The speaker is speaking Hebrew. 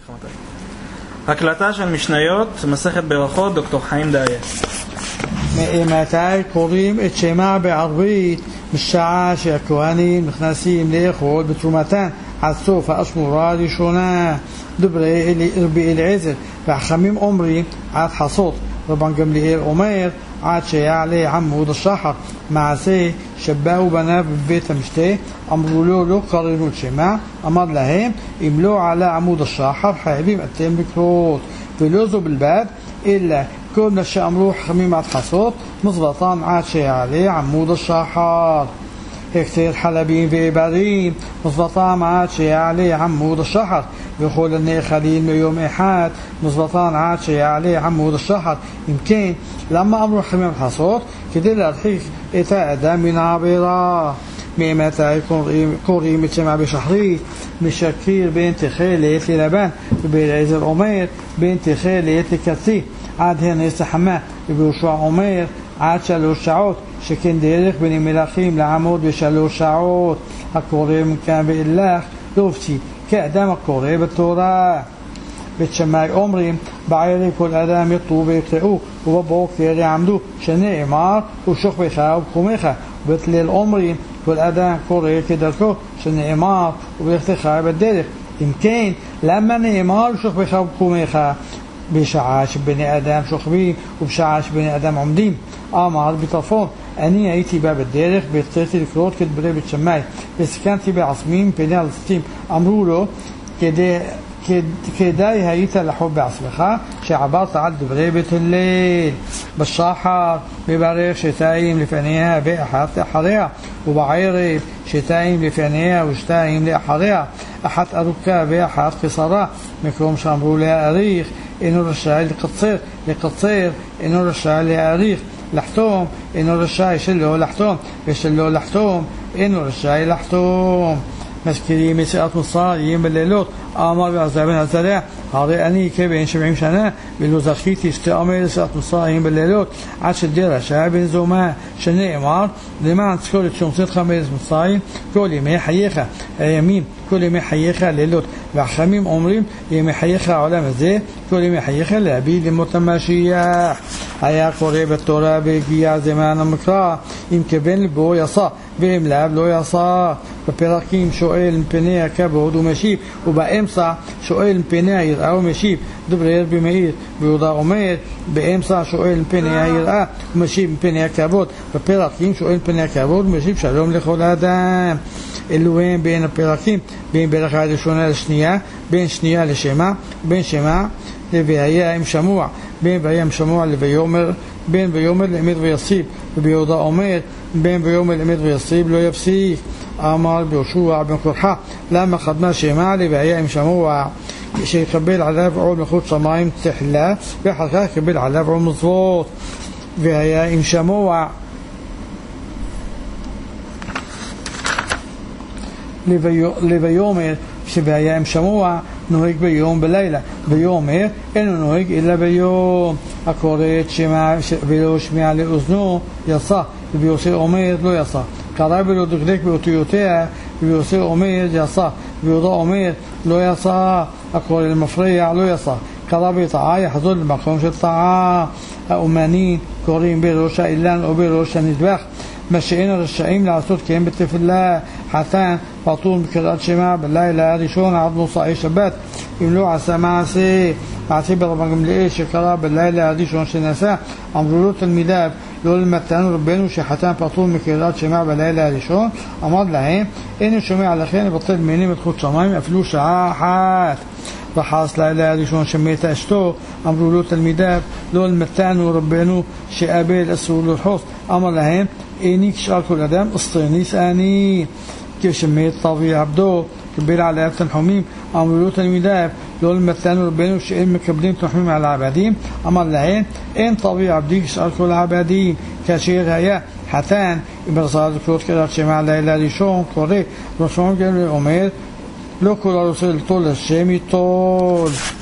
הקלטה של משניות, מסכת ברכות, דוקטור חיים דאיה. מתי קוראים את שמע בערבית בשעה שהכהנים נכנסים לאכול בתרומתן עד סוף האשמורה הראשונה? דברי רבי אליעזר והחכמים אומרים עד חצות, רבן גמליאל אומר עד שיעלה עמוד השחר. מעשה שבאו בניו בבית המשתה, אמרו לו לא קראנו את שמע, אמר להם אם לא עלה עמוד השחר חייבים אתם לקרות, ולא זו בלבד אלא כל מה שאמרו חכמים עד חצות מזבטן עד שיעלה עמוד השחר. הקטר חלבים ועיברים מזבטם עד שיעלה עמוד השחר, וכל הנאכלים מיום אחד מזבטן עד שיעלה עמוד השחר. אם כן, למה אמרו חכמים עד חצות? כדי להרחיק את האדם מן העבירה. ממתי קוראים את שמע בשחרית? משקיר בין תכלת ללבן, ובאליעזר אומר בין תכלת לקצי עד הנס החמה, וביהושע אומר עד 3 שעות, שכן דרך בין מלאכים לעמוד ב3 שעות. הקורא מכאן ואילך לא הפסיד כאדם הקורא בתורה. בית שמאי אומרים בערב כל אדם יטו ויקראו, ובבוקר יעמדו, שנאמר ושוכבך ובקומך. ובית ליל אומרים כל אדם קורא כדרכו, שנאמר ובלכתך בדרך. אם כן, למה נאמר ושוכבך ובקומך בשעה שבני אדם שוכבים ובשעה שבני אדם עומדים? אמר בטרפון אני הייתי בא בדרך והצלחתי לקרות כדברי בית שמאי וסכנתי בעצמי מפני הלסטים. אמרו לו כדאי היית לחוב בעצמך שעברת על דברי בית הלל. בשחר מברך 2 לפניה ואחת לאחריה, ובערב 2 לפניה ו2 לאחריה, אחת ארוכה ואחת קצרה. מקום שאמרו להאריך אינו רשאי לקצר אינו רשאי להאריך. לחתום אינו רשאי שלא לחתום, ושלא לחתום אינו רשאי לחתום. מזכירים יציאת מצרים בלילות. אמר בעזר בן עזריה הרי אני כבן 70 שנה ולא זכיתי שתאמר יציאת מצרים בלילות עד שדרשה בן זומה, שנאמר למען תזכור את שומצתך מארץ מצרים כל ימי חייך הימים, כל ימי חייך לילות. והחכמים אומרים ימי חייך העולם הזה כל ימי חייך להביא למות המשיח. היה קורא בתורה והגיע זמן המקרא, אם כבן לבו יסע ואם לאב לא יסע. בפרקים שואל מפני הכבוד ומשיב, ובאמצע שואל מפני היראה ומשיב. דברי רבי מאיר ויהודה אומר באמצע שואל מפני היראה ומשיב מפני הכבוד. בפרקים שואל מפני הכבוד ומשיב שלום לכל האדם. אלו הם בין הפרקים, בין ברכה הראשונה לשנייה, בין שנייה לשמע, בין שמע לוויה עם שמוע, בין ויה עם שמוע לויומר, בין ויומר לאמת ויסיב. וביהודה אומר בין ויומר לאמת ויסיב לא יפסיק. אמר ביהושע בן קרחה למה חדמה שמע לוויה עם שמוע, שיקבל עליו עול מלכות שמיים תחילה ואחר כך יקבל עליו עול מצוות. והיה עם שמוע לויומר, שהיה עם שמוע נוהג ביום בלילה, ויומר אינו נוהג אלא ביום. הקורא את שמע ולא שמיע לאוזנו יצא, וביוסי אומר לא יצא. קרא ולא דקדק באותיותיה, וביוסי אומר יצא, ויהודה אומר לא יצא. הקורא למפריע לא יצא. קרא בטעה יחזור למקום של טעה. האומנים קוראים בראש האילן או בראש הנדבך, מה שאין רשאים לעשות כן בתפילה. חתן פטור מקריאת שמע בלילה הראשון עד מוצאי שבת אם לא עשה מעשה ברבן גמליאל שקרא בלילה הראשון שנעשה. אמרו לו תלמידיו לא למתנו רבנו שחתן פטור מקריאת שמע בלילה הראשון. אמר להם אין שומע לכן לבטל ממני מלכות שמיים אפילו שעה אחת. וחס לילה הראשון שמת אשתו. אמרו לו תלמידיו לא למתנו רבנו שאבל אסור לרחוס. אמר להם איני כשאר כל אדם אסטרניס אני. כשמת טבי עבדו קבל עליו תנחומים. אמרו לו תלמידיו לא למתנו רבנו שאין מקבלים תנחומים על העבדים. אמר להם אין טבי עבדי כשאר כל העבדים. כאשר היה חתן ברצה לקרות קריאת שמע לילה ראשון קורא רשום אומר לא כל הרוצה לטול השם יטול.